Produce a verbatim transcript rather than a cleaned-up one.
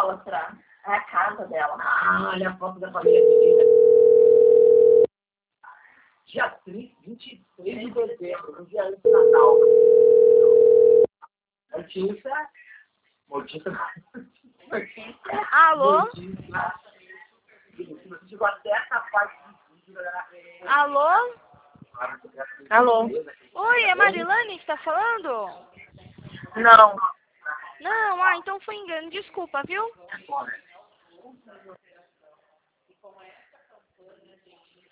alcoólatra. É a casa dela. Ah, olha a foto da família pedida. Dia trinta, vinte e três de dezembro, no dia antes do Natal. Notícia. Notícia. Notícia. Alô? Notícia. Você chegou até essa parte do vídeo, galera. Alô? Alô? Oi, é Marilane que está falando? Não. Não, ah, então foi engano. Desculpa, viu?